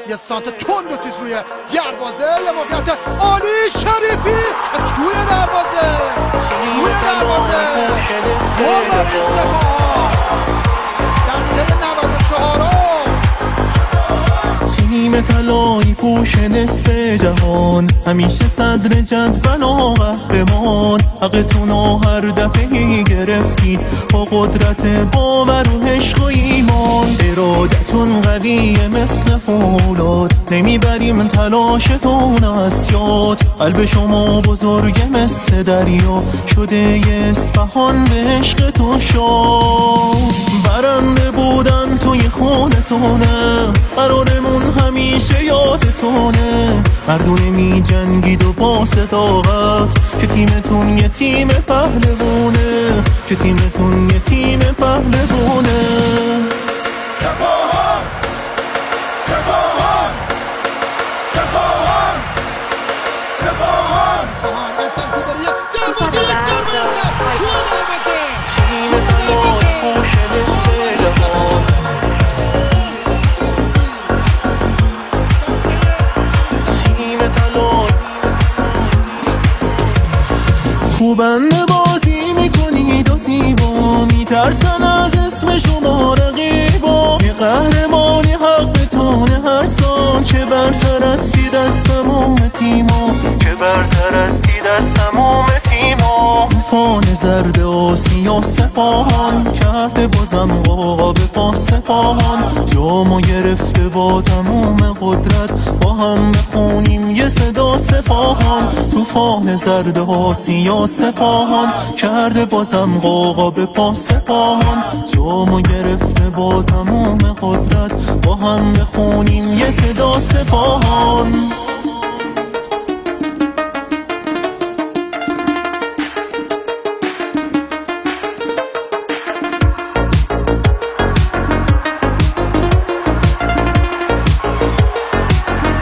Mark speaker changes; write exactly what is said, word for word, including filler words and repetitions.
Speaker 1: یه سانت تند و چیز روی دروازه، یه موقعیت عالی شریفی توی دروازه توی دروازه گل برای سپاهان دقیقه نود و چهار.
Speaker 2: تیم طلایی پوش نصف جهان، همیشه صدر جدول و قهرمان. حقتونو هر دفعه گرفتید با قدرت باور و عشق و ایمان. ارادتون قویه مثل فولاد، نمیبریم تلاشتون از یاد. قلب شما بزرگه مثل دریا، شده یه اصفهان به عشقتون شاد. برنده بودن توی خونتونه، قرارمون همیشه یادتونه. مردونه می جنگید و با صداقت، که تیمتون یه تیم پهلوونه، که تیمتون یه تیم پهلوونه.
Speaker 3: سپاهان سپاهان سپاهان سپاهان
Speaker 2: خوبنده بازی میکنید و زیبا، میترسن از اسم شما رقیبا. یه قهرمانی حق بتونه هر سال، که برتر استید از تمام تیما، که برتر استید از تمام تیما. فان زرد آسیا سپاهان، کرده بازم قاب پا سپاهان. جامو گرفته با تمام قدرت، با هم بخونیم یه صدا سپاهان. طوفان زرد آسیا سپاهان، کرده بازم قاب پا سپاهان. جامو گرفته با تمام قدرت، با هم بخونیم یه صدا سپاهان.